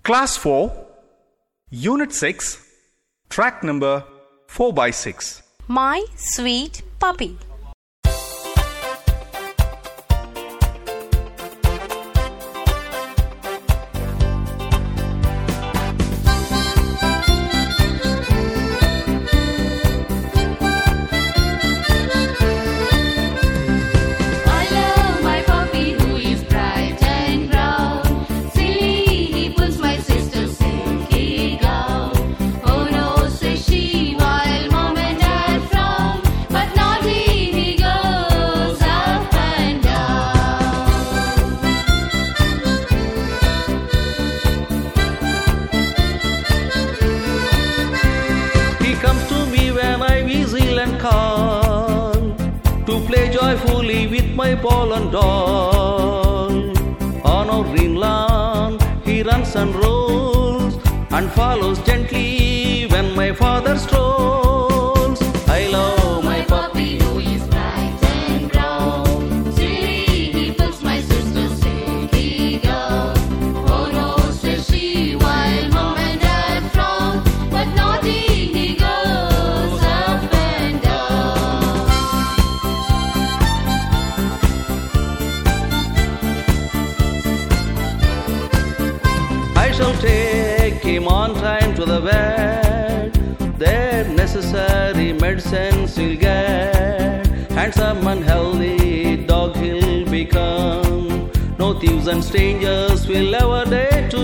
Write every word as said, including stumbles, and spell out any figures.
Class four, Unit six, Track number four by six. My sweet puppy. Comes to me when I whistle and call, to play joyfully with my ball and doll. On our green lawn he runs and rolls, and follows gently when my father strolls. I love my puppy who is bright and brown. Silly, he pulls my sister's silky gown. Oh no, says she, while mom and dad frown, but naughty he goes up and down. I shall take him on time to the vet. Their necessary medicines he'll get. Handsome and healthy dog he'll become. No thieves and strangers will ever dare to